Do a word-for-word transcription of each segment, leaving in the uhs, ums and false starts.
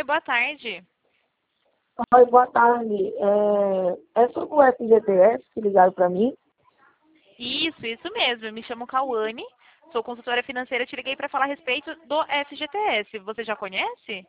Oi, boa tarde. Oi, boa tarde. É, é sobre o F G T S que ligaram para mim? Isso, isso mesmo. Eu me chamo Cauane, sou consultora financeira. Te liguei para falar a respeito do F G T S. Você já conhece?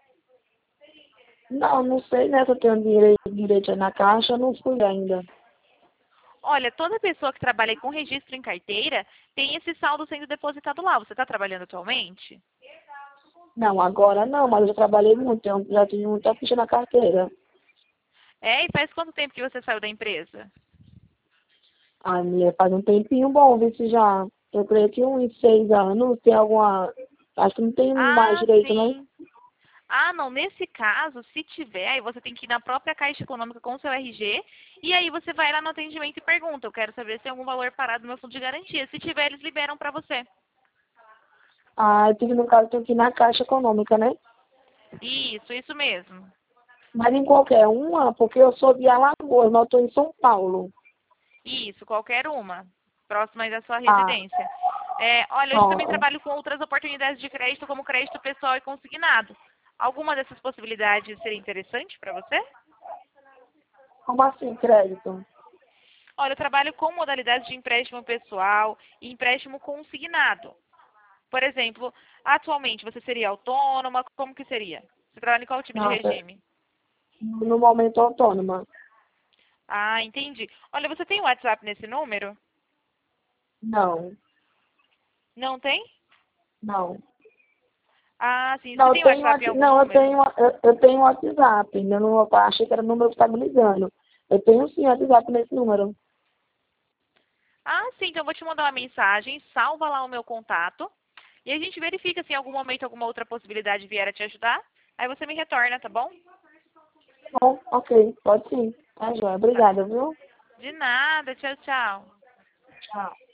Não, não sei, né? Se eu tenho direito, direito aí na caixa, eu não fui ainda. Olha, toda pessoa que trabalha com registro em carteira tem esse saldo sendo depositado lá. Você está trabalhando atualmente? Não, agora não, mas eu já trabalhei muito, eu já tive muita ficha na carteira. É, e faz quanto tempo que você saiu da empresa? A minha faz um tempinho bom, ver se já. Eu creio que uns seis anos tem alguma. Acho que não tem mais Ah, direito, né? sim. Ah, não. Nesse caso, se tiver, aí você tem que ir na própria Caixa Econômica com o seu R G e aí você vai lá no atendimento e pergunta. Eu quero saber se tem algum valor parado no meu fundo de garantia. Se tiver, eles liberam para você. Ah, eu tive no caso, eu tenho que ir na caixa econômica, né? Isso, isso mesmo. Mas em qualquer uma, porque eu sou de Alagoas, mas eu estou em São Paulo. Isso, qualquer uma. Próxima aí da sua Ah, residência. É, olha, eu também ó, trabalho com outras oportunidades de crédito, como crédito pessoal e consignado. Alguma dessas possibilidades seria interessante para você? como assim, crédito? Olha, eu trabalho com modalidades de empréstimo pessoal e empréstimo consignado. Por exemplo, atualmente você seria autônoma? Como que seria? Você trabalha em qual tipo de Nossa, regime? no momento autônoma. Ah, entendi. Olha, você tem WhatsApp nesse número? Não, Não tem? não. Ah, sim. Você Não, eu tem tenho, WhatsApp em whats- algum não, eu número? tenho, eu, eu tenho WhatsApp. Meu número, eu achei que era o número que está me ligando. Eu tenho sim WhatsApp nesse número. Ah, sim. Então eu vou te mandar uma mensagem, salva lá o meu contato e a gente verifica se em algum momento alguma outra possibilidade vier a te ajudar. Aí você me retorna, tá bom? Bom, ok, pode sim. Tá, joia. Tá. Obrigada, viu? De nada. Tchau, tchau. Tchau.